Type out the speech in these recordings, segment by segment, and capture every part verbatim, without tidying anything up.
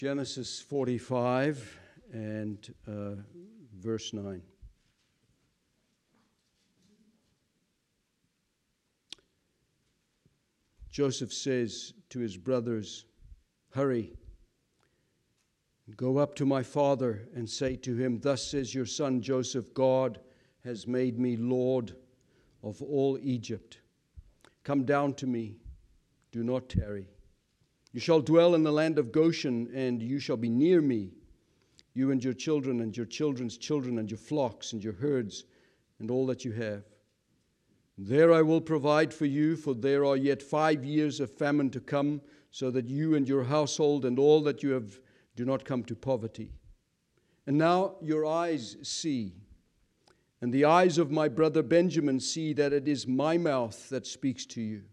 Genesis forty-five and uh, verse nine. Joseph says to his brothers, "Hurry, go up to my father and say to him, 'Thus says your son Joseph, God has made me Lord of all Egypt. Come down to me, do not tarry. You shall dwell in the land of Goshen, and you shall be near me, you and your children and your children's children and your flocks and your herds and all that you have. There I will provide for you, for there are yet five years of famine to come, so that you and your household and all that you have do not come to poverty. And now your eyes see, and the eyes of my brother Benjamin see that it is my mouth that speaks to you.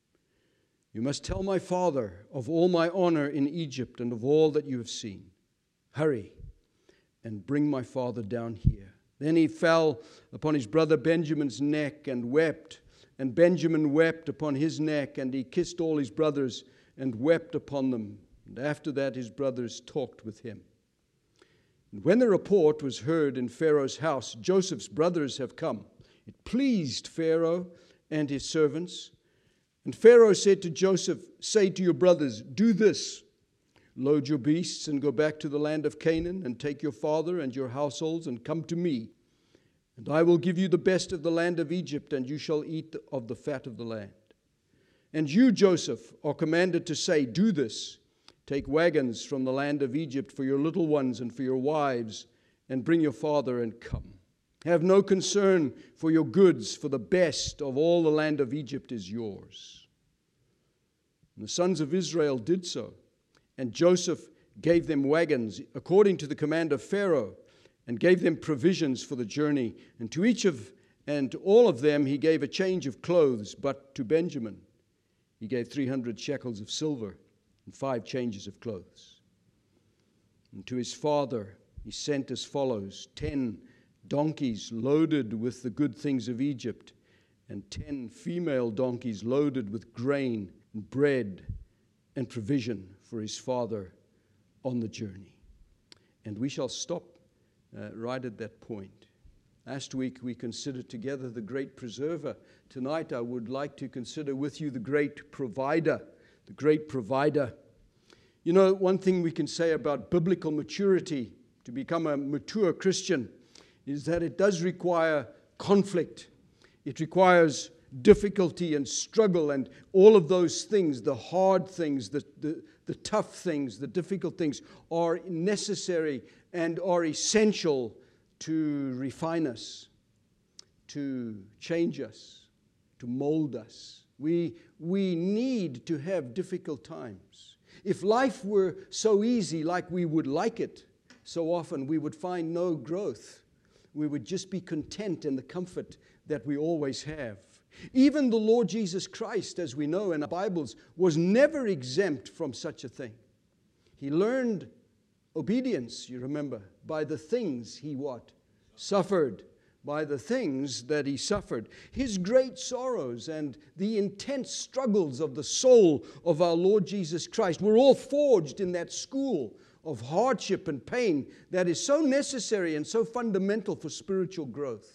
You must tell my father of all my honor in Egypt and of all that you have seen. Hurry and bring my father down here.' Then he fell upon his brother Benjamin's neck and wept. And Benjamin wept upon his neck, and he kissed all his brothers and wept upon them. And after that his brothers talked with him. And when the report was heard in Pharaoh's house, 'Joseph's brothers have come,' it pleased Pharaoh and his servants. And Pharaoh said to Joseph, 'Say to your brothers, do this. Load your beasts and go back to the land of Canaan, and take your father and your households and come to me. And I will give you the best of the land of Egypt, and you shall eat of the fat of the land. And you, Joseph, are commanded to say, do this. Take wagons from the land of Egypt for your little ones and for your wives, and bring your father and come. Have no concern for your goods, for the best of all the land of Egypt is yours.' And the sons of Israel did so. And Joseph gave them wagons according to the command of Pharaoh, and gave them provisions for the journey. And to each of and to all of them he gave a change of clothes, but to Benjamin he gave three hundred shekels of silver and five changes of clothes. And to his father he sent as follows: ten donkeys loaded with the good things of Egypt, and ten female donkeys loaded with grain and bread and provision for his father on the journey." And we shall stop uh, right at that point. Last week we considered together the great preserver. Tonight I would like to consider with you the great provider. The great provider. You know, one thing we can say about biblical maturity, to become a mature Christian, is that it does require conflict. It requires difficulty and struggle and all of those things, the hard things, the, the, the tough things, the difficult things are necessary and are essential to refine us, to change us, to mold us. We, we need to have difficult times. If life were so easy like we would like it, so often we would find no growth. We would just be content in the comfort that we always have. Even the Lord Jesus Christ, as we know in our Bibles, was never exempt from such a thing. He learned obedience, you remember, by the things he what? Suffered. By the things that he suffered. His great sorrows and the intense struggles of the soul of our Lord Jesus Christ were all forged in that school of hardship and pain that is so necessary and so fundamental for spiritual growth.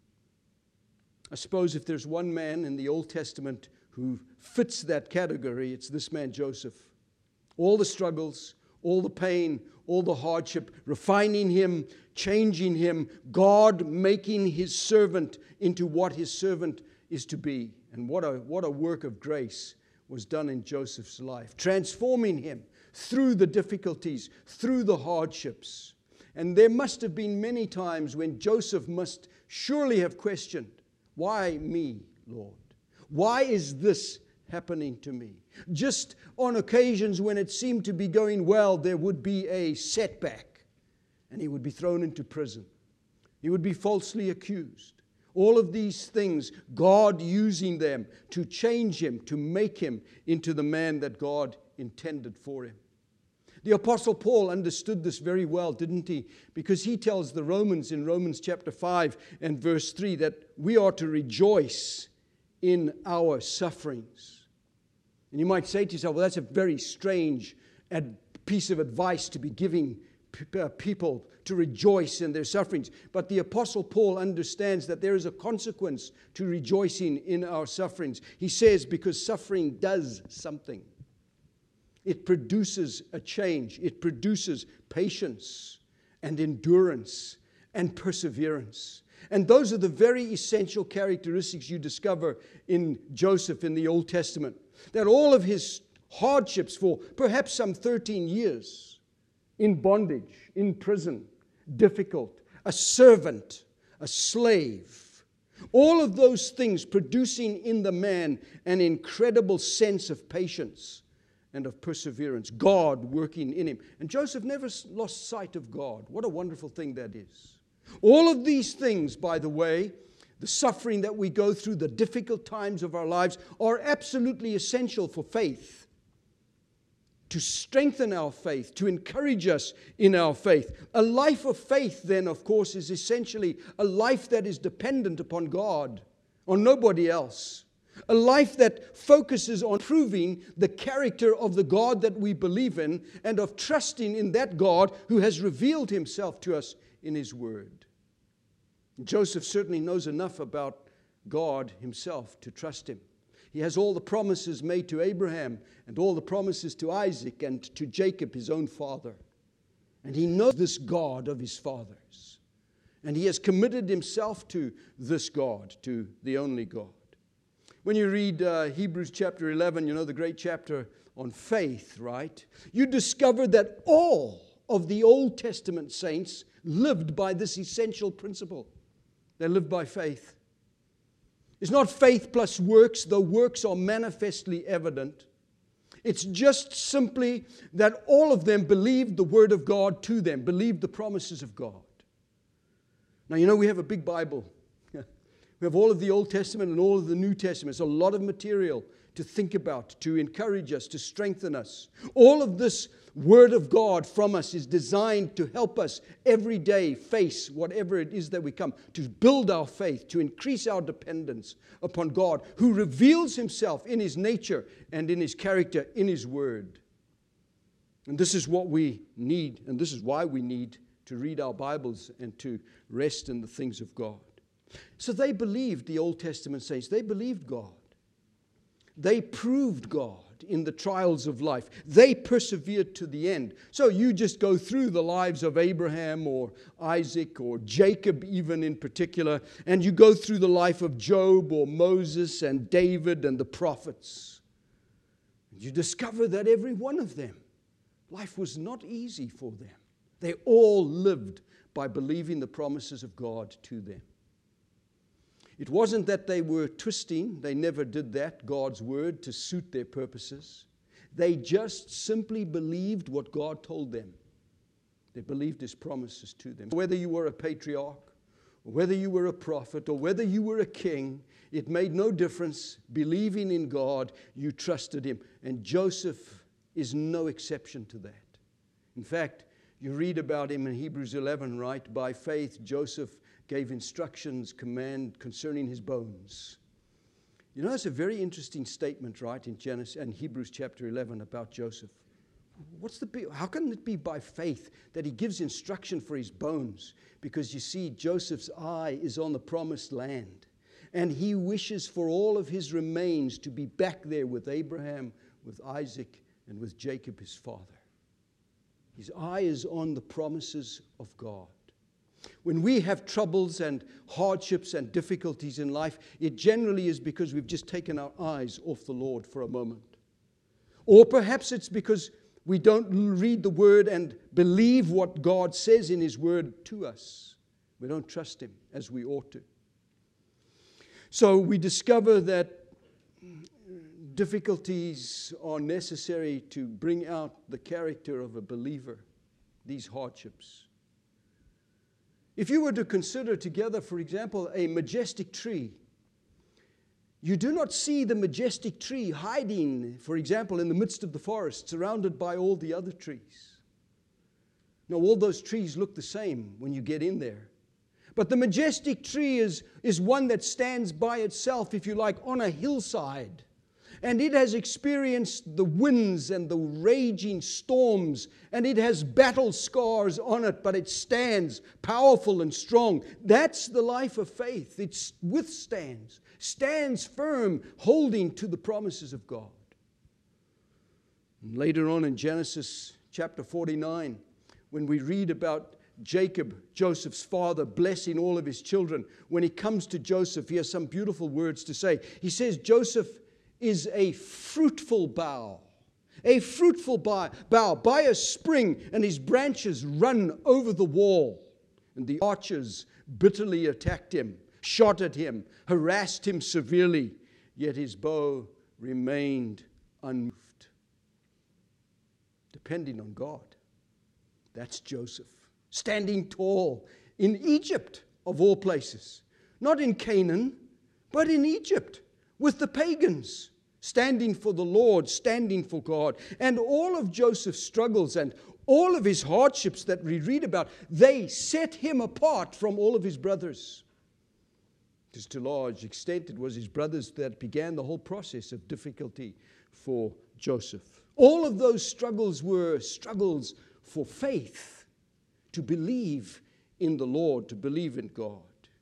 I suppose if there's one man in the Old Testament who fits that category, it's this man Joseph. All the struggles, all the pain, all the hardship, refining him, changing him, God making his servant into what his servant is to be. And what a, what a work of grace was done in Joseph's life, transforming him through the difficulties, through the hardships. And there must have been many times when Joseph must surely have questioned, why me, Lord? Why is this happening to me? Just on occasions when it seemed to be going well, there would be a setback, and he would be thrown into prison. He would be falsely accused. All of these things, God using them to change him, to make him into the man that God intended for him. The Apostle Paul understood this very well, didn't he? Because he tells the Romans in Romans chapter five and verse three that we are to rejoice in our sufferings. And you might say to yourself, well, that's a very strange ad- piece of advice to be giving people to rejoice in their sufferings. But the Apostle Paul understands that there is a consequence to rejoicing in our sufferings. He says, because suffering does something. It produces a change. It produces patience and endurance and perseverance. And those are the very essential characteristics you discover in Joseph in the Old Testament. That all of his hardships for perhaps some thirteen years, in bondage, in prison, difficult, a servant, a slave, all of those things producing in the man an incredible sense of patience and of perseverance, God working in him. And Joseph never lost sight of God. What a wonderful thing that is. All of these things, by the way, the suffering that we go through, the difficult times of our lives, are absolutely essential for faith. To strengthen our faith, to encourage us in our faith. A life of faith, then, of course, is essentially a life that is dependent upon God, on nobody else. A life that focuses on proving the character of the God that we believe in and of trusting in that God who has revealed himself to us in his word. Joseph certainly knows enough about God himself to trust him. He has all the promises made to Abraham and all the promises to Isaac and to Jacob, his own father. And he knows this God of his fathers. And he has committed himself to this God, to the only God. When you read uh, Hebrews chapter eleven, you know, the great chapter on faith, right? You discover that all of the Old Testament saints lived by this essential principle. They lived by faith. It's not faith plus works, though works are manifestly evident. It's just simply that all of them believed the Word of God to them, believed the promises of God. Now, you know, we have a big Bible. We have all of the Old Testament and all of the New Testament. It's a lot of material to think about, to encourage us, to strengthen us. All of this Word of God from us is designed to help us every day face whatever it is that we come, to build our faith, to increase our dependence upon God, who reveals himself in his nature and in his character, in his Word. And this is what we need, and this is why we need to read our Bibles and to rest in the things of God. So they believed, the Old Testament saints, they believed God. They proved God in the trials of life. They persevered to the end. So you just go through the lives of Abraham or Isaac or Jacob even in particular, and you go through the life of Job or Moses and David and the prophets. You discover that every one of them, life was not easy for them. They all lived by believing the promises of God to them. It wasn't that they were twisting, they never did that, God's word to suit their purposes. They just simply believed what God told them. They believed his promises to them. Whether you were a patriarch, or whether you were a prophet, or whether you were a king, it made no difference. Believing in God, you trusted him. And Joseph is no exception to that. In fact, you read about him in Hebrews eleven, right? By faith, Joseph gave instructions, command concerning his bones. You know, it's a very interesting statement, right, in Genesis and Hebrews chapter eleven about Joseph. What's the how can it be by faith that he gives instruction for his bones? Because you see, Joseph's eye is on the promised land, and he wishes for all of his remains to be back there with Abraham, with Isaac, and with Jacob, his father. His eye is on the promises of God. When we have troubles and hardships and difficulties in life, it generally is because we've just taken our eyes off the Lord for a moment. Or perhaps it's because we don't read the Word and believe what God says in his Word to us. We don't trust him as we ought to. So we discover that difficulties are necessary to bring out the character of a believer, these hardships. If you were to consider together, for example, a majestic tree, you do not see the majestic tree hiding, for example, in the midst of the forest, surrounded by all the other trees. No, all those trees look the same when you get in there. But the majestic tree is, is one that stands by itself, if you like, on a hillside. and it has experienced the winds and the raging storms, and it has battle scars on it, but it stands powerful and strong. That's the life of faith. It withstands, stands firm, holding to the promises of God. And later on in Genesis chapter forty-nine, when we read about Jacob, Joseph's father, blessing all of his children, when he comes to Joseph, he has some beautiful words to say. He says, Joseph is a fruitful bough, a fruitful bough by a spring, and his branches run over the wall. And the archers bitterly attacked him, shot at him, harassed him severely, yet his bow remained unmoved. Depending on God. That's Joseph. Standing tall in Egypt, of all places. Not in Canaan, but in Egypt, with the pagans, standing for the Lord, standing for God. And all of Joseph's struggles and all of his hardships that we read about, they set him apart from all of his brothers. Because to a large extent, it was his brothers that began the whole process of difficulty for Joseph. All of those struggles were struggles for faith. To believe in the Lord, to believe in God.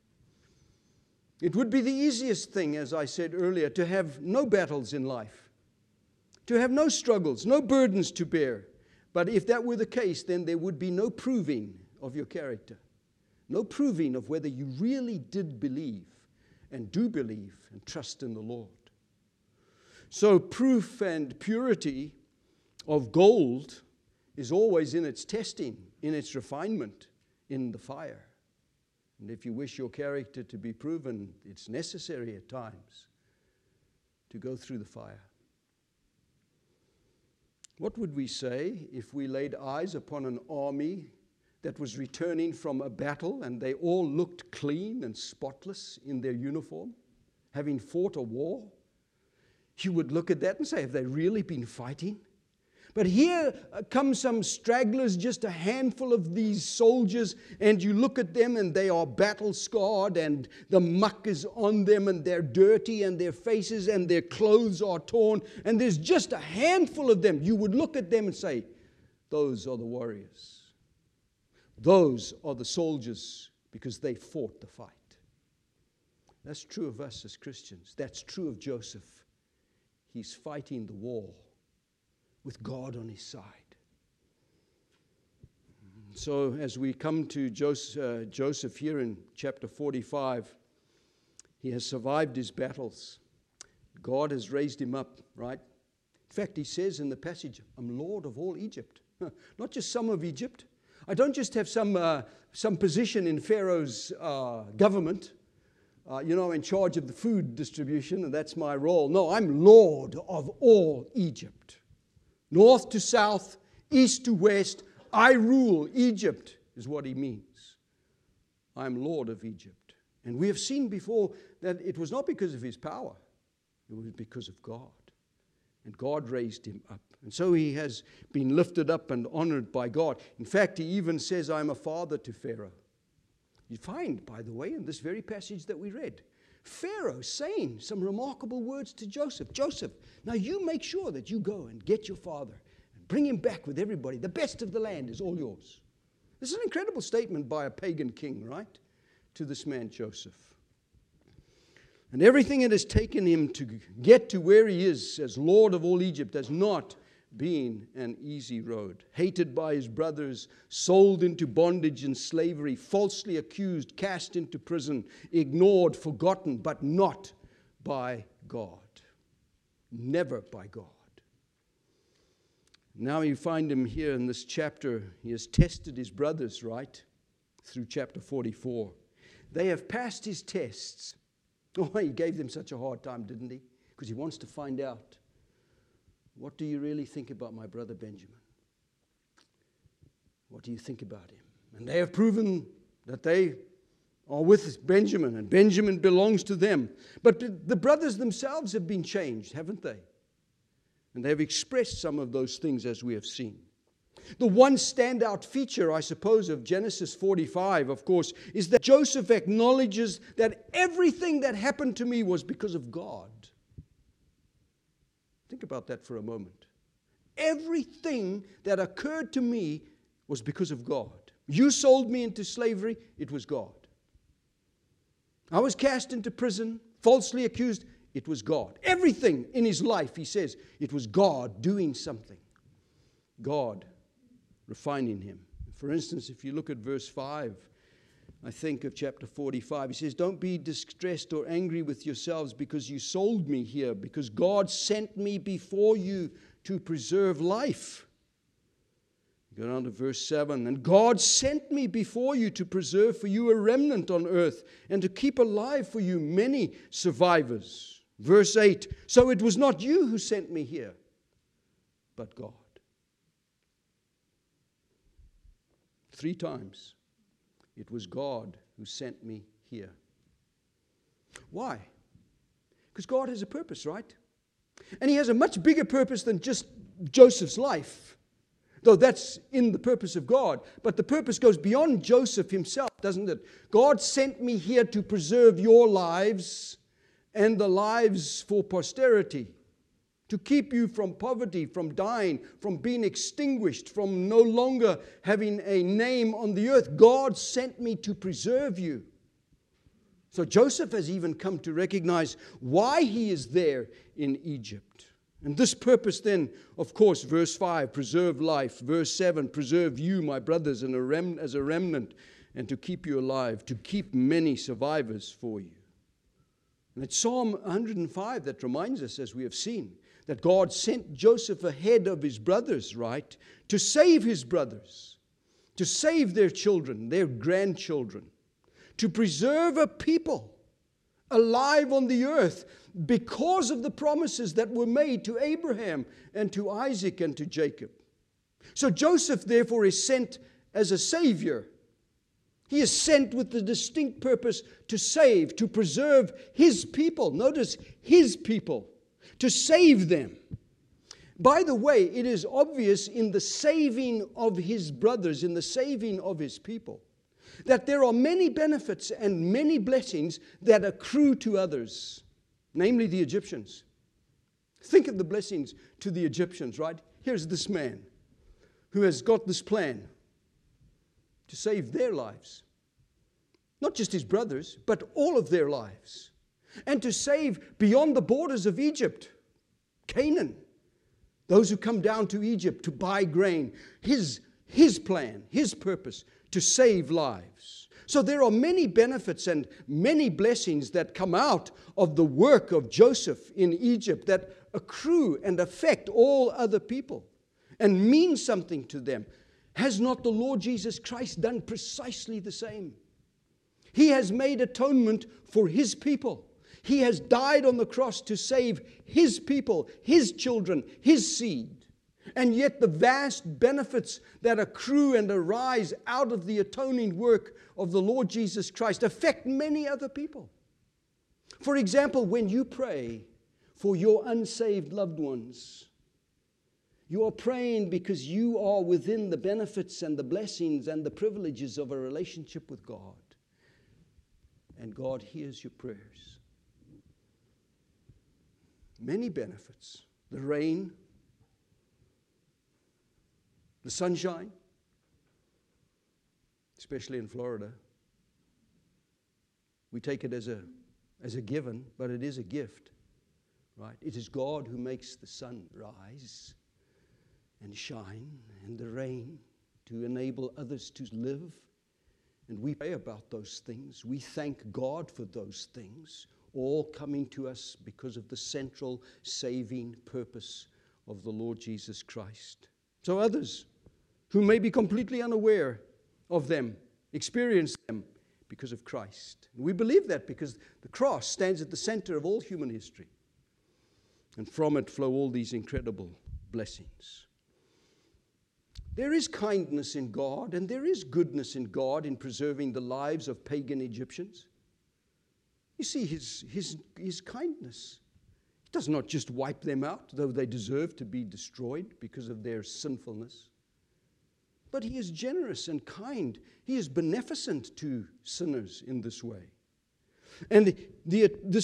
It would be the easiest thing, as I said earlier, to have no battles in life, to have no struggles, no burdens to bear. But if that were the case, then there would be no proving of your character, no proving of whether you really did believe and do believe and trust in the Lord. So proof and purity of gold is always in its testing, in its refinement, in the fire. And if you wish your character to be proven, it's necessary at times to go through the fire. What would we say if we laid eyes upon an army that was returning from a battle and they all looked clean and spotless in their uniform, having fought a war? You would look at that and say, have they really been fighting? But here come some stragglers, just a handful of these soldiers, and you look at them and they are battle scarred and the muck is on them and they're dirty and their faces and their clothes are torn, and there's just a handful of them. You would look at them and say, those are the warriors. Those are the soldiers, because they fought the fight. That's true of us as Christians. That's true of Joseph. He's fighting the war with God on his side. So as we come to Joseph, uh, Joseph here in chapter forty-five, he has survived his battles. God has raised him up, right? In fact, he says in the passage, I'm Lord of all Egypt. Not just some of Egypt. I don't just have some, uh, some position in Pharaoh's uh, government. Uh, you know, in charge of the food distribution, and that's my role. No, I'm Lord of all Egypt. North to south, east to west, I rule Egypt, is what he means. I'm Lord of Egypt. And we have seen before that it was not because of his power, it was because of God. And God raised him up. And so he has been lifted up and honored by God. In fact, he even says, I'm a father to Pharaoh. You find, by the way, in this very passage that we read, Pharaoh saying some remarkable words to Joseph. Joseph, now you make sure that you go and get your father and bring him back with everybody. The best of the land is all yours. This is an incredible statement by a pagan king, right? To this man, Joseph. And everything it has taken him to get to where he is as Lord of all Egypt has not been an easy road. Hated by his brothers, sold into bondage and slavery, falsely accused, cast into prison, ignored, forgotten, but not by God. Never by God. Now you find him here in this chapter. He has tested his brothers, right? Through chapter forty-four. They have passed his tests. Oh, he gave them such a hard time, didn't he? Because he wants to find out, what do you really think about my brother Benjamin? What do you think about him? And they have proven that they are with Benjamin, and Benjamin belongs to them. But the brothers themselves have been changed, haven't they? And they have expressed some of those things as we have seen. The one standout feature, I suppose, of Genesis forty-five, of course, is that Joseph acknowledges that everything that happened to me was because of God. Think about that for a moment. Everything that occurred to me was because of God. You sold me into slavery, it was God. I was cast into prison, falsely accused, it was God. Everything in his life, he says, it was God doing something. God refining him. For instance, if you look at verse five, I think of chapter forty-five, he says, don't be distressed or angry with yourselves because you sold me here, because God sent me before you to preserve life. Go down to verse seven. And God sent me before you to preserve for you a remnant on earth and to keep alive for you many survivors. Verse eight. So it was not you who sent me here, but God. Three times. It was God who sent me here. Why? Because God has a purpose, right? And he has a much bigger purpose than just Joseph's life. Though that's in the purpose of God. But the purpose goes beyond Joseph himself, doesn't it? God sent me here to preserve your lives and the lives for posterity. To keep you from poverty, from dying, from being extinguished, from no longer having a name on the earth. God sent me to preserve you. So Joseph has even come to recognize why he is there in Egypt. And this purpose then, of course, verse five, preserve life. Verse seven, preserve you, my brothers, and a rem- as a remnant, and to keep you alive, to keep many survivors for you. And it's Psalm one hundred five that reminds us, as we have seen, that God sent Joseph ahead of his brothers, right, to save his brothers, to save their children, their grandchildren, to preserve a people alive on the earth because of the promises that were made to Abraham and to Isaac and to Jacob. So Joseph, therefore, is sent as a savior. He is sent with the distinct purpose to save, to preserve his people. Notice, his people. To save them. By the way, it is obvious in the saving of his brothers, in the saving of his people, that there are many benefits and many blessings that accrue to others, namely the Egyptians. Think of the blessings to the Egyptians, right? Here's this man who has got this plan to save their lives. Not just his brothers, but all of their lives. And to save beyond the borders of Egypt, Canaan, those who come down to Egypt to buy grain. His, his plan, his purpose, to save lives. So there are many benefits and many blessings that come out of the work of Joseph in Egypt that accrue and affect all other people and mean something to them. Has not the Lord Jesus Christ done precisely the same? He has made atonement for his people. He has died on the cross to save his people, his children, his seed. And yet the vast benefits that accrue and arise out of the atoning work of the Lord Jesus Christ affect many other people. For example, when you pray for your unsaved loved ones, you are praying because you are within the benefits and the blessings and the privileges of a relationship with God. And God hears your prayers. Many benefits. The rain, the sunshine, especially in Florida. We take it as a, as a given, but it is a gift, right? It is God who makes the sun rise and shine and the rain to enable others to live. And we pray about those things. We thank God for those things, all coming to us because of the central saving purpose of the Lord Jesus Christ. So others who may be completely unaware of them experience them because of Christ. And we believe that because the cross stands at the center of all human history. And from it flow all these incredible blessings. There is kindness in God, and there is goodness in God in preserving the lives of pagan Egyptians. You see his, his, his kindness. He does not just wipe them out, though they deserve to be destroyed because of their sinfulness. But he is generous and kind. He is beneficent to sinners in this way. And the, this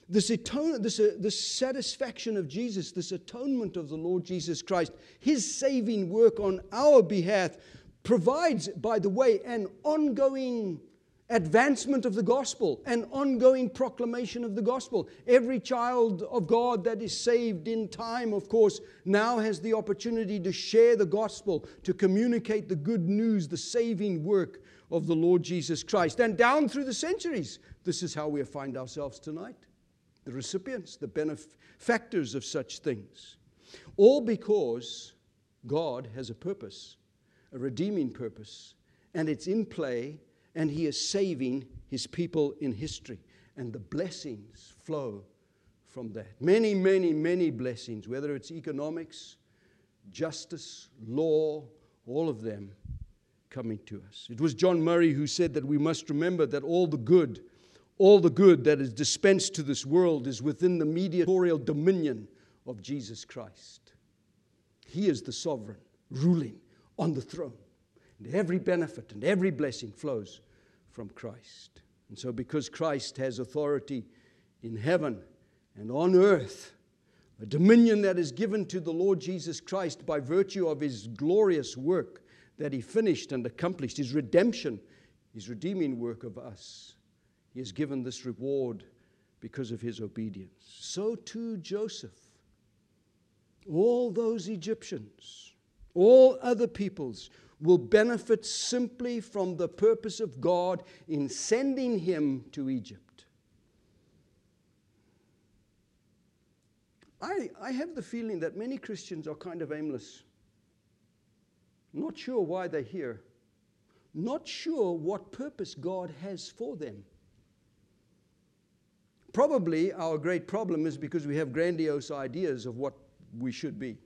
This, atone, this, uh, this satisfaction of Jesus, this atonement of the Lord Jesus Christ, His saving work on our behalf provides, by the way, an ongoing advancement of the gospel, an ongoing proclamation of the gospel. Every child of God that is saved in time, of course, now has the opportunity to share the gospel, to communicate the good news, the saving work of the Lord Jesus Christ. And down through the centuries, this is how we find ourselves tonight. The recipients, the benefactors of such things. All because God has a purpose, a redeeming purpose, and it's in play, and He is saving His people in history. And the blessings flow from that. Many, many, many blessings, whether it's economics, justice, law, all of them coming to us. It was John Murray who said that we must remember that all the good, all the good that is dispensed to this world is within the mediatorial dominion of Jesus Christ. He is the sovereign, ruling on the throne. And every benefit and every blessing flows from Christ. And so because Christ has authority in heaven and on earth, a dominion that is given to the Lord Jesus Christ by virtue of His glorious work that He finished and accomplished, His redemption, His redeeming work of us. He has given this reward because of His obedience. So too Joseph. All those Egyptians, all other peoples will benefit simply from the purpose of God in sending him to Egypt. I, I have the feeling that many Christians are kind of aimless. Not sure why they're here. Not sure what purpose God has for them. Probably our great problem is because we have grandiose ideas of what we should be.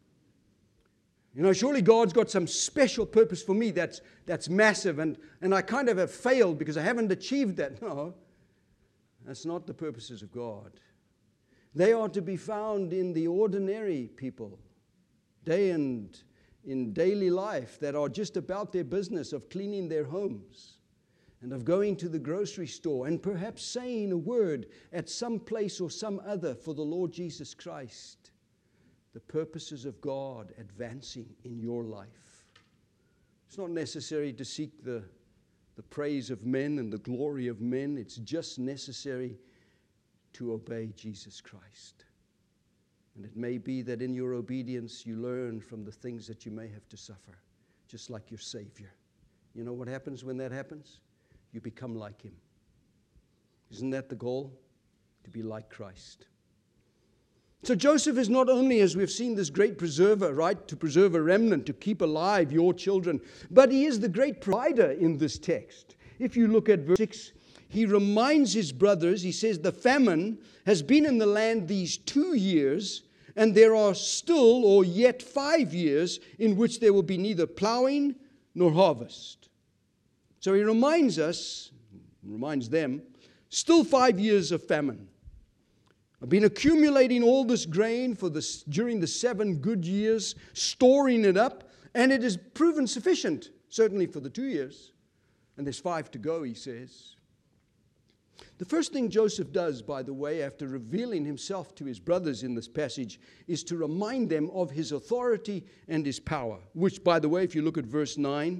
You know, surely God's got some special purpose for me that's, that's massive, and, and I kind of have failed because I haven't achieved that. No, that's not the purposes of God. They are to be found in the ordinary people, day and in daily life, that are just about their business of cleaning their homes and of going to the grocery store and perhaps saying a word at some place or some other for the Lord Jesus Christ. The purposes of God advancing in your life. It's not necessary to seek the, the praise of men and the glory of men. It's just necessary to obey Jesus Christ. And it may be that in your obedience you learn from the things that you may have to suffer, just like your Savior. You know what happens when that happens? You become like Him. Isn't that the goal? To be like Christ. So Joseph is not only, as we've seen, this great preserver, right? To preserve a remnant, to keep alive your children, but he is the great provider in this text. If you look at verse six, he reminds his brothers, he says, the famine has been in the land these two years, and there are still or yet five years in which there will be neither plowing nor harvest. So he reminds us, reminds them, still five years of famine. I've been accumulating all this grain for this, during the seven good years, storing it up, and it has proven sufficient, certainly for the two years. And there's five to go, he says. The first thing Joseph does, by the way, after revealing himself to his brothers in this passage, is to remind them of his authority and his power, which, by the way, if you look at verse nine,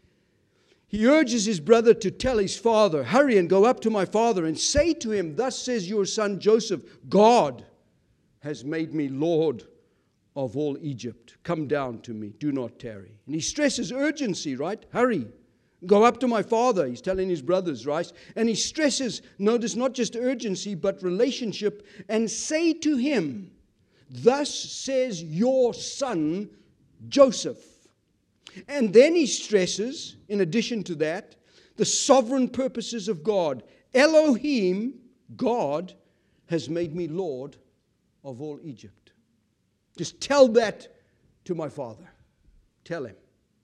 he urges his brother to tell his father, hurry and go up to my father and say to him, thus says your son Joseph, God has made me Lord of all Egypt. Come down to me, do not tarry. And he stresses urgency, right? Hurry, go up to my father. He's telling his brothers, right? And he stresses, notice, not just urgency, but relationship, and say to him, thus says your son Joseph. And then he stresses, in addition to that, the sovereign purposes of God. Elohim, God, has made me Lord of all Egypt. Just tell that to my father. Tell him.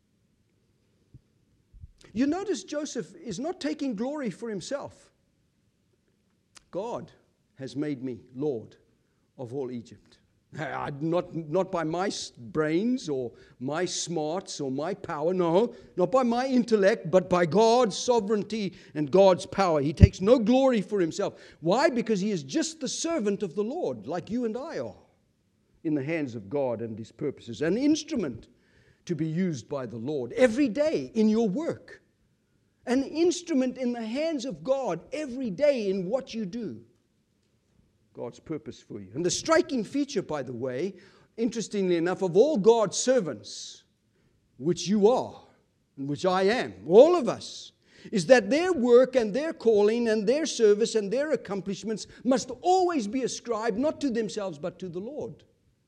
You notice Joseph is not taking glory for himself. God has made me Lord of all Egypt. Not, not by my brains or my smarts or my power, no, not by my intellect, but by God's sovereignty and God's power. He takes no glory for himself. Why? Because he is just the servant of the Lord, like you and I are, in the hands of God and his purposes. An instrument to be used by the Lord every day in your work. An instrument in the hands of God every day in what you do. God's purpose for you. And the striking feature, by the way, interestingly enough, of all God's servants, which you are, and which I am, all of us, is that their work and their calling and their service and their accomplishments must always be ascribed not to themselves but to the Lord.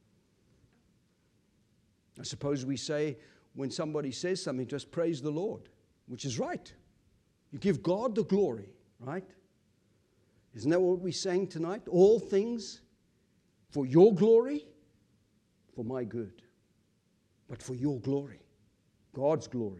I suppose we say, when somebody says something, just praise the Lord, which is right. You give God the glory, right? Isn't that what we're saying tonight? All things for your glory, for my good, but for your glory, God's glory.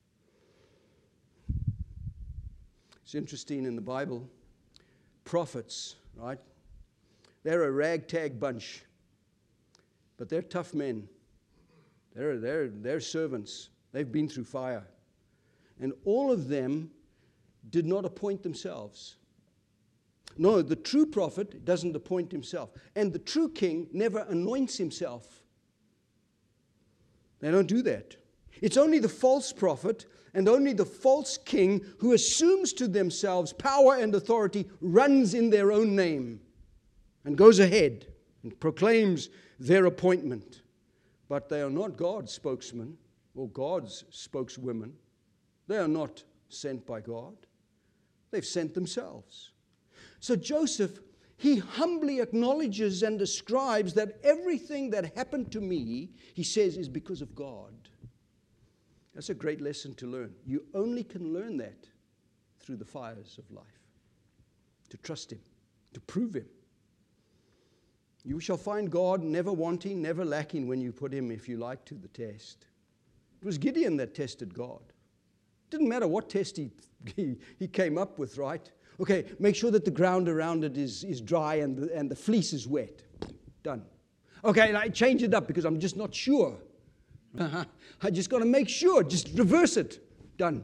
It's interesting in the Bible, prophets, right? They're a ragtag bunch, but they're tough men. They're, they're, they're servants. They've been through fire. And all of them did not appoint themselves. No, the true prophet doesn't appoint himself. And the true king never anoints himself. They don't do that. It's only the false prophet and only the false king who assumes to themselves power and authority, runs in their own name, and goes ahead and proclaims their appointment. But they are not God's spokesmen or God's spokeswomen. They are not sent by God. They've sent themselves. So Joseph, he humbly acknowledges and describes that everything that happened to me, he says, is because of God. That's a great lesson to learn. You only can learn that through the fires of life. To trust him, to prove him. You shall find God never wanting, never lacking when you put him, if you like, to the test. It was Gideon that tested God. It didn't matter what test he, he, he came up with, right? Okay, make sure that the ground around it is, is dry and the, and the fleece is wet. Done. Okay, I change it up because I'm just not sure. I just got to make sure. Just reverse it. Done.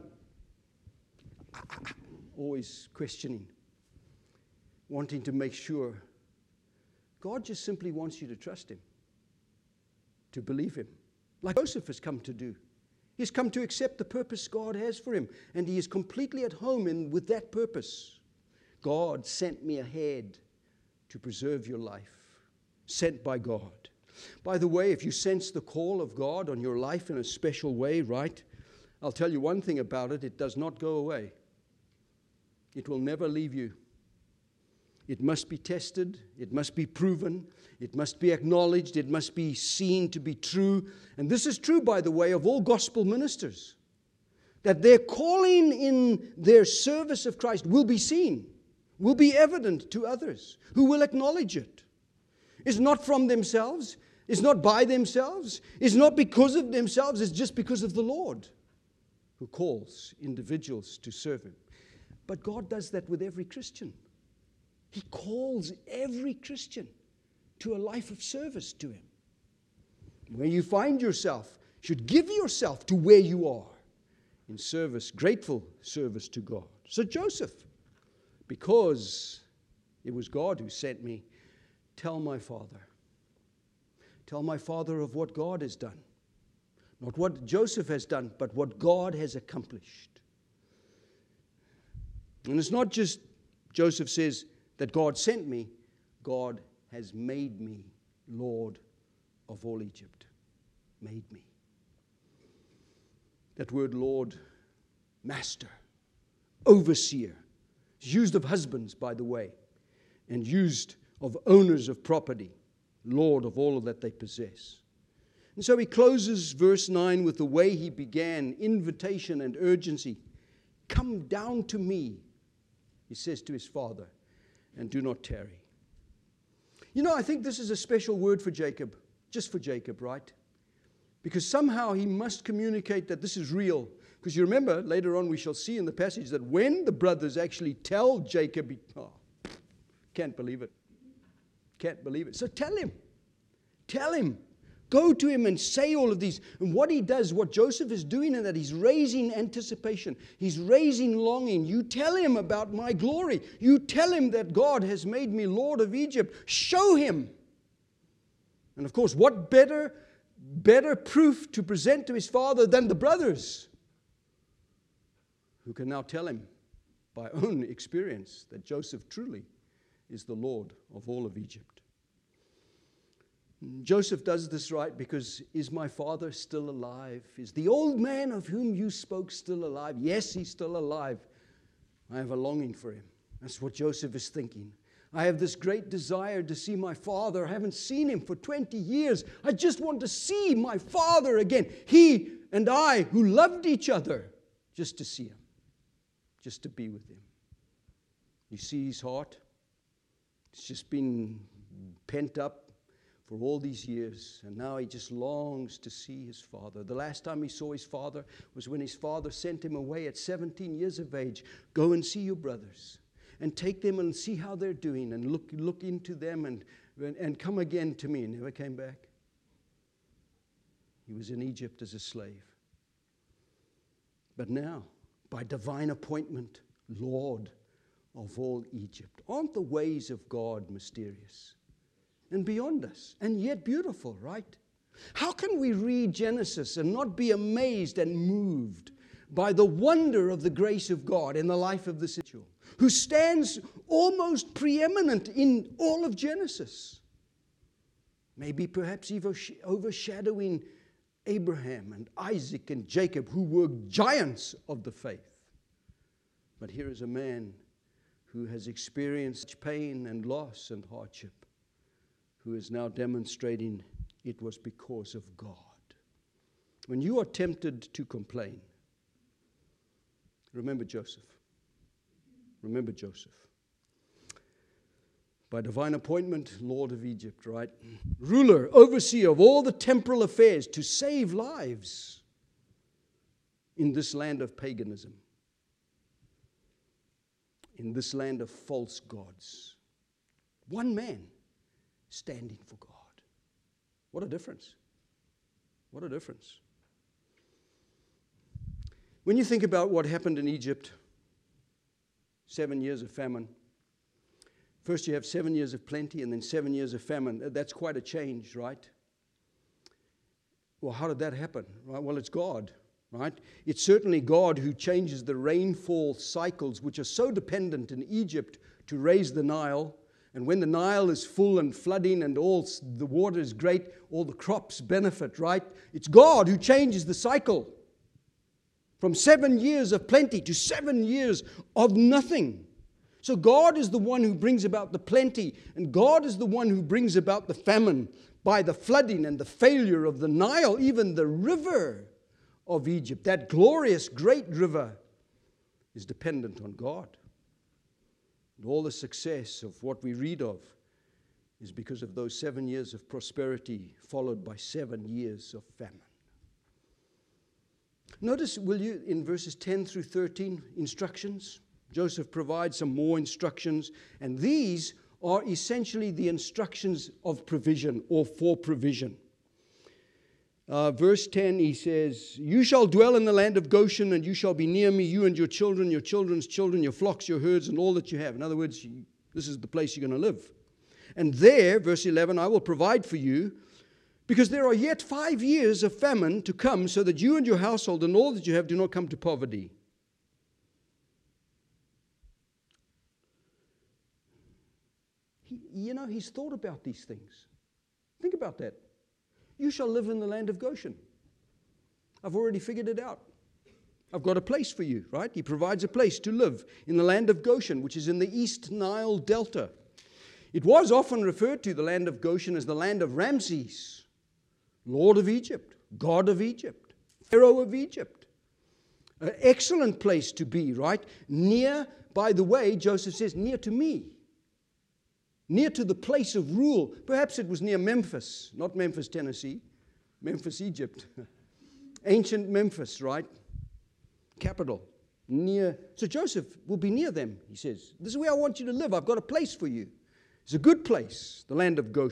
Always questioning. Wanting to make sure. God just simply wants you to trust him. To believe him. Like Joseph has come to do. He's come to accept the purpose God has for him. And he is completely at home in, with that purpose. God sent me ahead to preserve your life. Sent by God. By the way, if you sense the call of God on your life in a special way, right? I'll tell you one thing about it. It does not go away. It will never leave you. It must be tested. It must be proven. It must be acknowledged. It must be seen to be true. And this is true, by the way, of all gospel ministers. That their calling in their service of Christ will be seen, will be evident to others who will acknowledge it. It's not from themselves. It's not by themselves. It's not because of themselves. It's just because of the Lord who calls individuals to serve him. But God does that with every Christian. He calls every Christian to a life of service to him. Where you find yourself, you should give yourself to where you are in service, grateful service to God. So Joseph, because it was God who sent me, tell my father. Tell my father of what God has done. Not what Joseph has done, but what God has accomplished. And it's not just Joseph says that God sent me. God has made me Lord of all Egypt. Made me. That word Lord, master, overseer, is used of husbands, by the way, and used of owners of property, Lord of all that they possess. And so he closes verse nine with the way he began, invitation and urgency. Come down to me, he says to his father, and do not tarry. You know, I think this is a special word for Jacob, just for Jacob, right? Because somehow he must communicate that this is real. Because you remember, later on we shall see in the passage that when the brothers actually tell Jacob, he, oh, can't believe it. Can't believe it. So tell him. Tell him. Go to him and say all of these. And what he does, what Joseph is doing in that, he's raising anticipation. He's raising longing. You tell him about my glory. You tell him that God has made me Lord of Egypt. Show him. And of course, what better, better proof to present to his father than the brothers, who can now tell him by own experience that Joseph truly is the Lord of all of Egypt. Joseph does this right because, is my father still alive? Is the old man of whom you spoke still alive? Yes, he's still alive. I have a longing for him. That's what Joseph is thinking. I have this great desire to see my father. I haven't seen him for twenty years. I just want to see my father again. He and I, who loved each other, just to see him, just to be with him. You see his heart? It's just been pent up for all these years, and now he just longs to see his father. The last time he saw his father was when his father sent him away at seventeen years of age. Go and see your brothers, and take them and see how they're doing, and look look into them, and, and come again to me. And never came back. He was in Egypt as a slave. But now, by divine appointment, Lord of all Egypt. Aren't the ways of God mysterious and beyond us, and yet beautiful, right? How can we read Genesis and not be amazed and moved by the wonder of the grace of God in the life of this individual, who stands almost preeminent in all of Genesis? Maybe perhaps even overshadowing Abraham and Isaac and Jacob, who were giants of the faith. But here is a man who has experienced pain and loss and hardship, who is now demonstrating it was because of God. When you are tempted to complain, remember Joseph. Remember Joseph. By divine appointment, Lord of Egypt, right? Ruler, overseer of all the temporal affairs to save lives in this land of paganism, in this land of false gods. One man standing for God. What a difference. What a difference. When you think about what happened in Egypt, seven years of famine. First you have seven years of plenty and then seven years of famine. That's quite a change, right? Well, how did that happen? Right? Well, it's God, right? It's certainly God who changes the rainfall cycles, which are so dependent in Egypt to raise the Nile. And when the Nile is full and flooding and all the water is great, all the crops benefit, right? It's God who changes the cycle from seven years of plenty to seven years of nothing. So God is the one who brings about the plenty, and God is the one who brings about the famine by the flooding and the failure of the Nile, even the river of Egypt. That glorious great river is dependent on God. And all the success of what we read of is because of those seven years of prosperity followed by seven years of famine. Notice, will you, in verses ten through thirteen, instructions. Joseph provides some more instructions, and these are essentially the instructions of provision or for provision. Uh, verse ten, he says, "You shall dwell in the land of Goshen, and you shall be near me, you and your children, your children's children, your flocks, your herds, and all that you have." In other words, you, this is the place you're going to live. "And there," verse eleven, "I will provide for you, because there are yet five years of famine to come, so that you and your household and all that you have do not come to poverty." He, you know, he's thought about these things. Think about that. You shall live in the land of Goshen. I've already figured it out. I've got a place for you, right? He provides a place to live in the land of Goshen, which is in the East Nile Delta. It was often referred to, the land of Goshen, as the land of Ramses, Lord of Egypt, God of Egypt, Pharaoh of Egypt. An excellent place to be, right? Near, by the way, Joseph says, near to me. Near to the place of rule. Perhaps it was near Memphis, not Memphis, Tennessee. Memphis, Egypt. Ancient Memphis, right? Capital. Near. So Joseph will be near them, he says. "This is where I want you to live. I've got a place for you." It's a good place, the land of Goshen.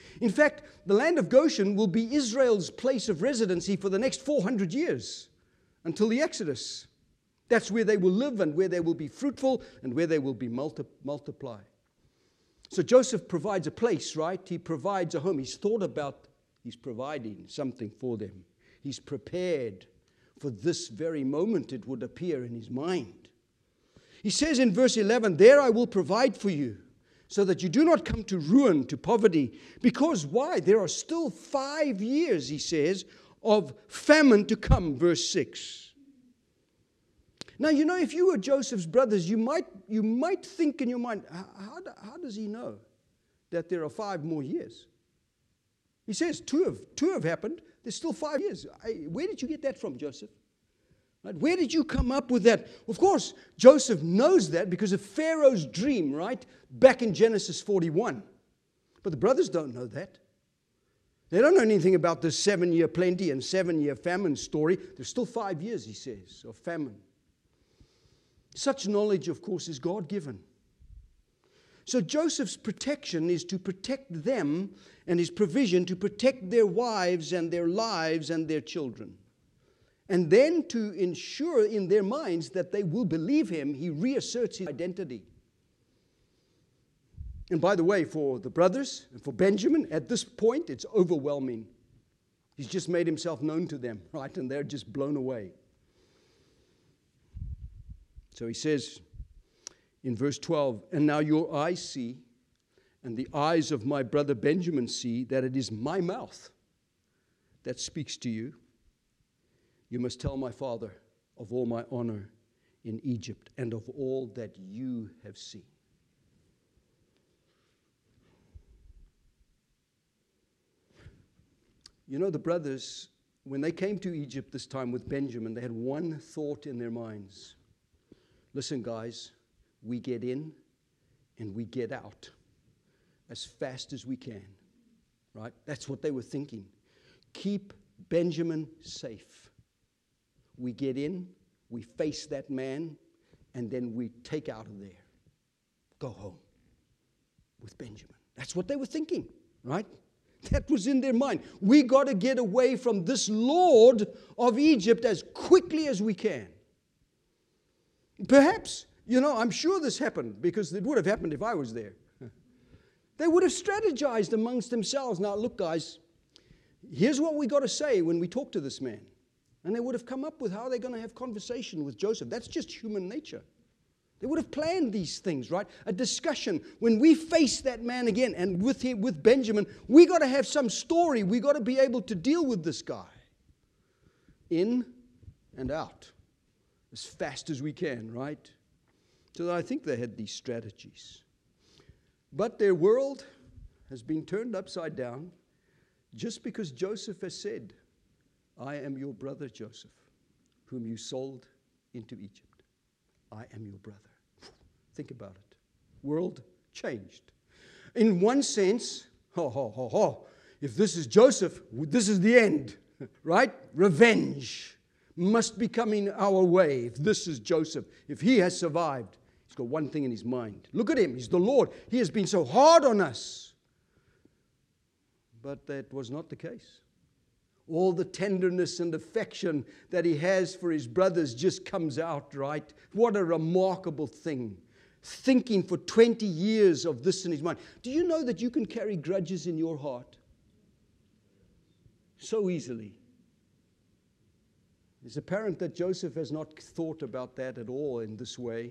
In fact, the land of Goshen will be Israel's place of residency for the next four hundred years until the Exodus. That's where they will live and where they will be fruitful and where they will be multi- multiply. So Joseph provides a place, right? He provides a home. He's thought about, he's providing something for them. He's prepared for this very moment, it would appear in his mind. He says in verse eleven, there I will provide for you, so that you do not come to ruin, to poverty. Because why? There are still five years, he says, of famine to come, verse six. Now, you know, if you were Joseph's brothers, you might, you might think in your mind, how, how, how does he know that there are five more years? He says two have, two have happened. There's still five years. I, where did you get that from, Joseph? Right? Where did you come up with that? Of course, Joseph knows that because of Pharaoh's dream, right? Back in Genesis forty-one. But the brothers don't know that. They don't know anything about this seven-year plenty and seven-year famine story. There's still five years, he says, of famine. Such knowledge, of course, is God-given. So Joseph's protection is to protect them, and his provision to protect their wives and their lives and their children. And then to ensure in their minds that they will believe him, he reasserts his identity. And by the way, for the brothers and for Benjamin, at this point, it's overwhelming. He's just made himself known to them, right? And they're just blown away. So he says in verse twelve, and now your eyes see, and the eyes of my brother Benjamin see, that it is my mouth that speaks to you. You must tell my father of all my honor in Egypt and of all that you have seen. You know, the brothers, when they came to Egypt this time with Benjamin, they had one thought in their minds. Listen, guys, we get in and we get out as fast as we can, right? That's what they were thinking. Keep Benjamin safe. We get in, we face that man, and then we take out of there. Go home with Benjamin. That's what they were thinking, right? That was in their mind. We got to get away from this Lord of Egypt as quickly as we can. Perhaps, you know, I'm sure this happened because it would have happened if I was there. They would have strategized amongst themselves. Now, look, guys, here's what we got to say when we talk to this man. And they would have come up with how they're going to have conversation with Joseph. That's just human nature. They would have planned these things, right? A discussion. When we face that man again, and with him, with Benjamin, we got to have some story. We got to be able to deal with this guy. In and out. As fast as we can, right? So I think they had these strategies. But their world has been turned upside down just because Joseph has said, I am your brother Joseph, whom you sold into Egypt. I am your brother. Think about it. World changed. In one sense, ho, ho, ho, ho, if this is Joseph, this is the end, right? Revenge must be coming our way. If this is Joseph, if he has survived, he's got one thing in his mind. Look at him. He's the Lord. He has been so hard on us. But that was not the case. All the tenderness and affection that he has for his brothers just comes out, right? What a remarkable thing. Thinking for twenty years of this in his mind. Do you know that you can carry grudges in your heart? So easily. It's apparent that Joseph has not thought about that at all in this way.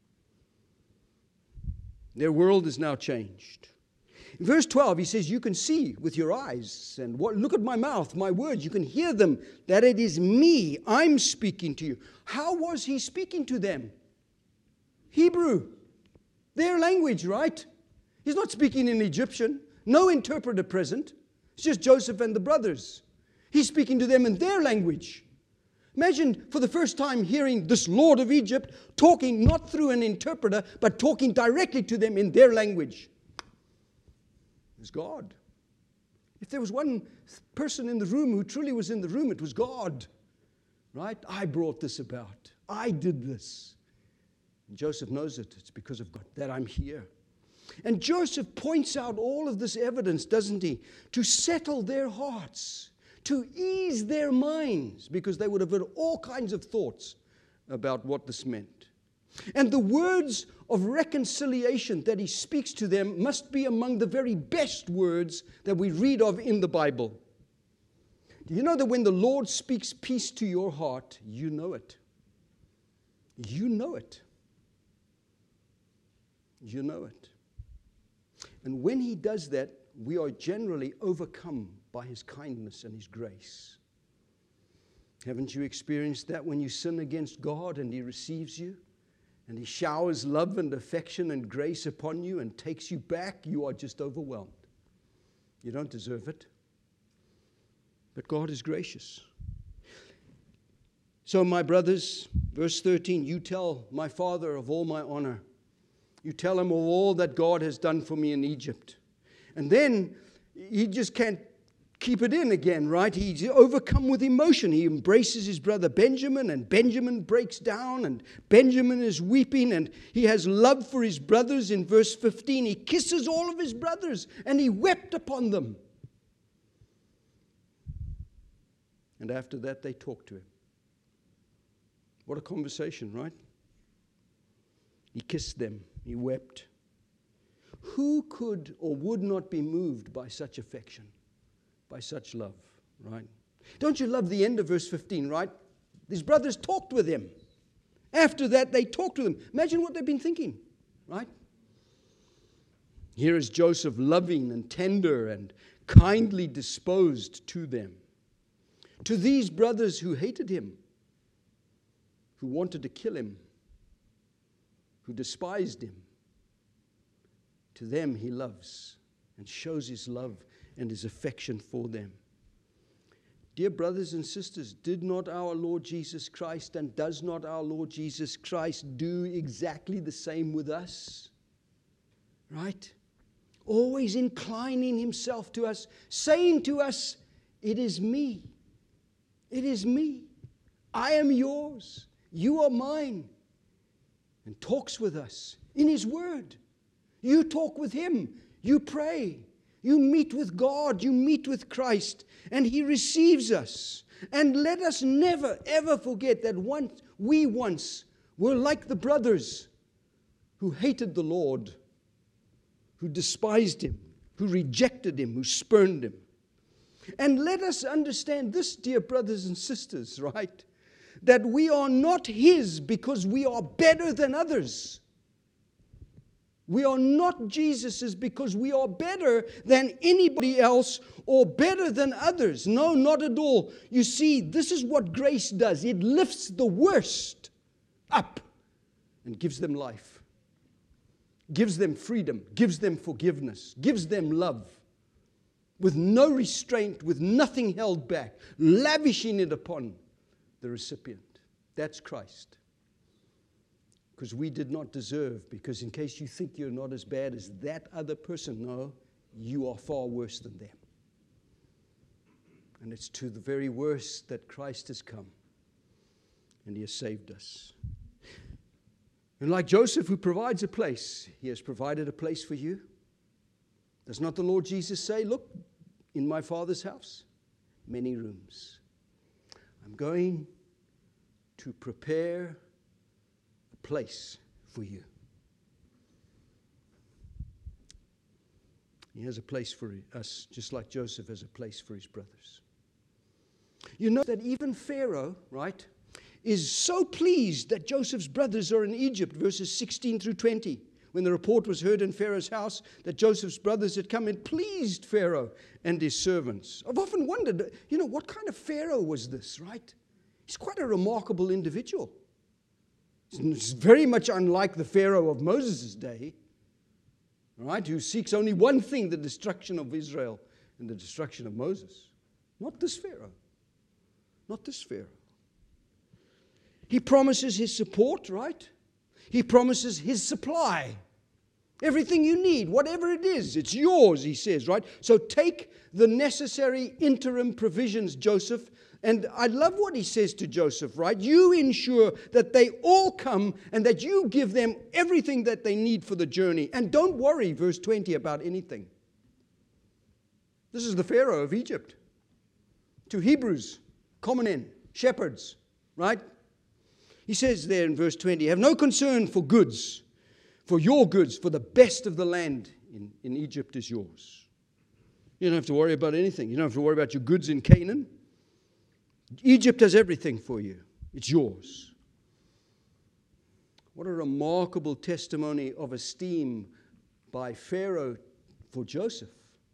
Their world is now changed. In verse twelve, he says, you can see with your eyes, and what, look at my mouth, my words, you can hear them, that it is me, I'm speaking to you. How was he speaking to them? Hebrew. Their language, right? He's not speaking in Egyptian. No interpreter present. It's just Joseph and the brothers. He's speaking to them in their language. Imagine for the first time hearing this Lord of Egypt talking not through an interpreter, but talking directly to them in their language. It's God. If there was one person in the room who truly was in the room, it was God. Right? I brought this about. I did this. And Joseph knows it. It's because of God that I'm here. And Joseph points out all of this evidence, doesn't he? To settle their hearts, to ease their minds, because they would have had all kinds of thoughts about what this meant. And the words of reconciliation that he speaks to them must be among the very best words that we read of in the Bible. Do you know that when the Lord speaks peace to your heart, you know it? You know it. You know it. And when he does that, we are generally overcome by his kindness and his grace. Haven't you experienced that when you sin against God and he receives you? And he showers love and affection and grace upon you and takes you back, you are just overwhelmed. You don't deserve it. But God is gracious. So, my brothers, verse thirteen, you tell my father of all my honor. You tell him of all that God has done for me in Egypt. And then he just can't keep it in again, right? He's overcome with emotion. He embraces his brother Benjamin, and Benjamin breaks down, and Benjamin is weeping, and he has love for his brothers. In verse fifteen, he kisses all of his brothers, and he wept upon them. And after that, they talk to him. What a conversation, right? He kissed them. He wept. Who could or would not be moved by such affection, by such love, right? Don't you love the end of verse fifteen, right? His brothers talked with him. After that, they talked with him. Imagine what they've been thinking, right? Here is Joseph, loving and tender and kindly disposed to them. To these brothers who hated him, who wanted to kill him, who despised him, to them he loves and shows his love and his affection for them. Dear brothers and sisters, did not our Lord Jesus Christ and does not our Lord Jesus Christ do exactly the same with us? Right? Always inclining himself to us, saying to us, it is me. It is me. I am yours. You are mine. And talks with us in his word. You talk with him. You pray. You meet with God. You meet with Christ. And he receives us. And let us never, ever forget that once we once were like the brothers who hated the Lord, who despised him, who rejected him, who spurned him. And let us understand this, dear brothers and sisters, right? That we are not his because we are better than others. We are not Jesus's because we are better than anybody else or better than others. No, not at all. You see, this is what grace does. It lifts the worst up and gives them life, gives them freedom, gives them forgiveness, gives them love. With no restraint, with nothing held back, lavishing it upon the recipient. That's Christ. Because we did not deserve, because in case you think you're not as bad as that other person, no, you are far worse than them. And it's to the very worst that Christ has come, and he has saved us. And like Joseph, who provides a place, he has provided a place for you. Does not the Lord Jesus say, look, in my Father's house, many rooms. I'm going to prepare a place for you. He has a place for us, just like Joseph has a place for his brothers. You know that even Pharaoh, right, is so pleased that Joseph's brothers are in Egypt, verses sixteen through twenty. When the report was heard in Pharaoh's house that Joseph's brothers had come, it pleased Pharaoh and his servants. I've often wondered, you know, what kind of Pharaoh was this, right? He's quite a remarkable individual. It's very much unlike the Pharaoh of Moses' day, right, who seeks only one thing, the destruction of Israel and the destruction of Moses. Not this Pharaoh. Not this Pharaoh. He promises his support, right? He promises his supply. Everything you need, whatever it is, it's yours, he says, right? So take the necessary interim provisions, Joseph. And I love what he says to Joseph, right? You ensure that they all come and that you give them everything that they need for the journey. And don't worry, verse twenty, about anything. This is the Pharaoh of Egypt. To Hebrews, common men, shepherds, right? He says there in verse twenty, have no concern for goods, for your goods, for the best of the land in, in Egypt is yours. You don't have to worry about anything. You don't have to worry about your goods in Canaan. Egypt has everything for you. It's yours. What a remarkable testimony of esteem by Pharaoh for Joseph.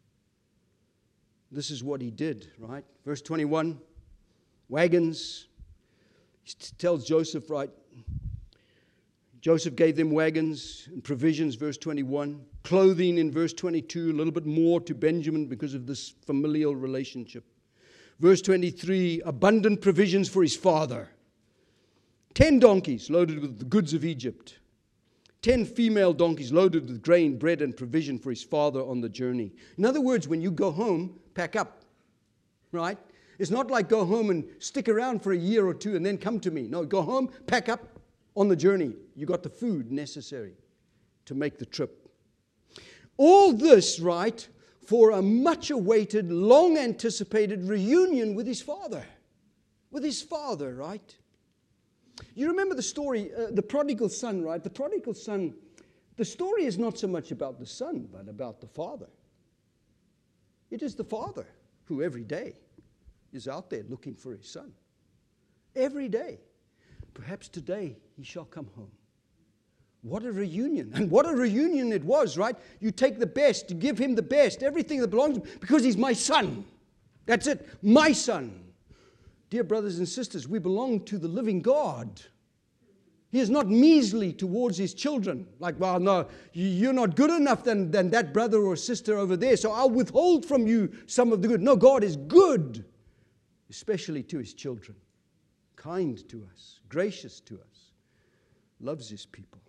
This is what he did, right? Verse twenty-one, wagons. He tells Joseph, right? Joseph gave them wagons and provisions, verse twenty-one. Clothing in verse twenty-two, a little bit more to Benjamin because of this familial relationship. Verse twenty-three, abundant provisions for his father. Ten donkeys loaded with the goods of Egypt. Ten female donkeys loaded with grain, bread, and provision for his father on the journey. In other words, when you go home, pack up, right? It's not like go home and stick around for a year or two and then come to me. No, go home, pack up on the journey. You got the food necessary to make the trip. All this, right, for a much-awaited, long-anticipated reunion with his father. With his father, right? You remember the story, uh, the prodigal son, right? The prodigal son, the story is not so much about the son, but about the father. It is the father who every day is out there looking for his son. Every day. Perhaps today he shall come home. What a reunion. And what a reunion it was, right? You take the best, you give him the best, everything that belongs to him, because he's my son. That's it. My son. Dear brothers and sisters, we belong to the living God. He is not measly towards his children. Like, well, no, you're not good enough than, than that brother or sister over there, so I'll withhold from you some of the good. No, God is good, especially to his children. Kind to us, gracious to us, loves his people.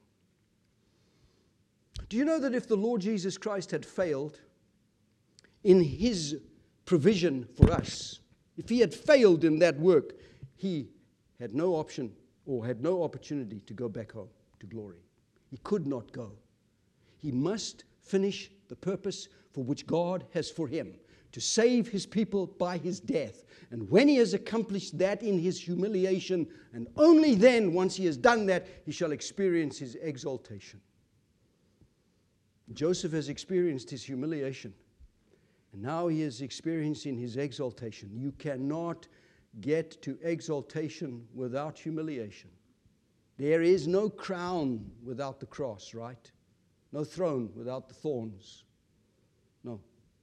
Do you know that if the Lord Jesus Christ had failed in his provision for us, if he had failed in that work, he had no option or had no opportunity to go back home to glory. He could not go. He must finish the purpose for which God has for him, to save his people by his death. And when he has accomplished that in his humiliation, and only then, once he has done that, he shall experience his exaltation. Joseph has experienced his humiliation, and now he is experiencing his exaltation. You cannot get to exaltation without humiliation. There is no crown without the cross, right? No throne without the thorns. No.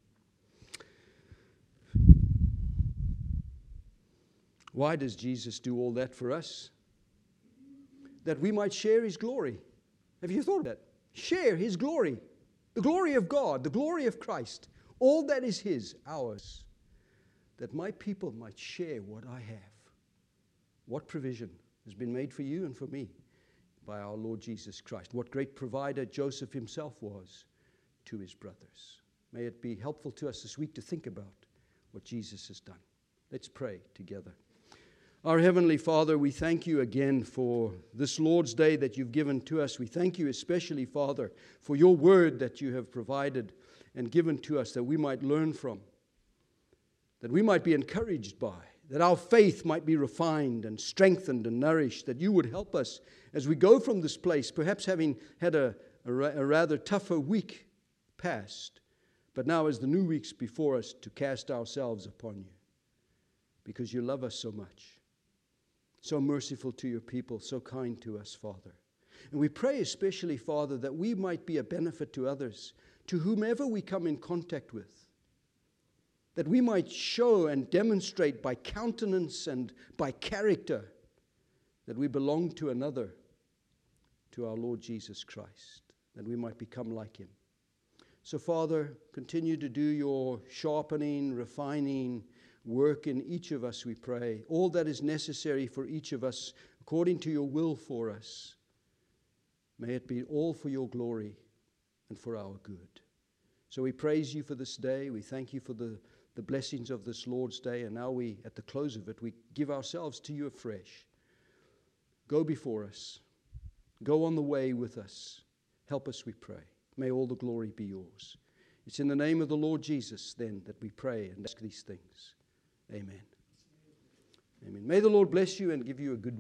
Why does Jesus do all that for us? That we might share his glory. Have you thought of that? Share his glory. The glory of God, the glory of Christ. All that is his, ours. That my people might share what I have. What provision has been made for you and for me by our Lord Jesus Christ. What great provider Joseph himself was to his brothers. May it be helpful to us this week to think about what Jesus has done. Let's pray together. Our Heavenly Father, we thank you again for this Lord's Day that you've given to us. We thank you especially, Father, for your word that you have provided and given to us that we might learn from, that we might be encouraged by, that our faith might be refined and strengthened and nourished, that you would help us as we go from this place, perhaps having had a, a, a rather tougher week past, but now as the new week's before us, to cast ourselves upon you, because you love us so much. So merciful to your people, so kind to us, Father. And we pray especially, Father, that we might be a benefit to others, to whomever we come in contact with. That we might show and demonstrate by countenance and by character that we belong to another, to our Lord Jesus Christ, that we might become like him. So, Father, continue to do your sharpening, refining work in each of us, we pray. All that is necessary for each of us, according to your will for us. May it be all for your glory. and for our good. So we praise you for this day. We thank you for the, the blessings of this Lord's Day. And now we, at the close of it, we give ourselves to you afresh. Go before us. Go on the way with us. Help us, we pray. May all the glory be yours. It's in the name of the Lord Jesus, then, that we pray and ask these things. Amen. Amen. May the Lord bless you and give you a good